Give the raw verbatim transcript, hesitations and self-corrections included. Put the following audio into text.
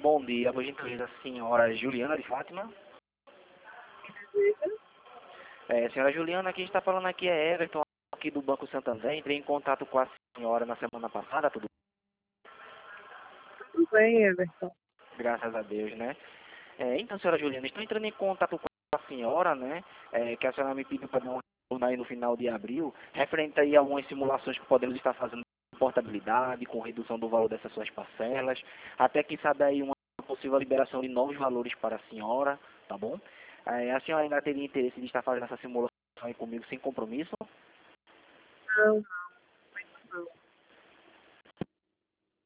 Bom dia, por gentileza, senhora Juliana de Fátima. É, senhora Juliana, quem está falando aqui é Everton, aqui do Banco Santander. Entrei em contato com a senhora na semana passada, tudo Tudo bem, Everton. graças a Deus, né? É, então, senhora Juliana, estou entrando em contato com a senhora, né? É, que a senhora me pediu para dar um retorno aí no final de abril, referente aí a algumas simulações que podemos estar fazendo com portabilidade, com redução do valor dessas suas parcelas, até quem sabe aí uma possível liberação de novos valores para a senhora, tá bom? É, a senhora ainda teria interesse de estar fazendo essa simulação aí comigo sem compromisso? Não,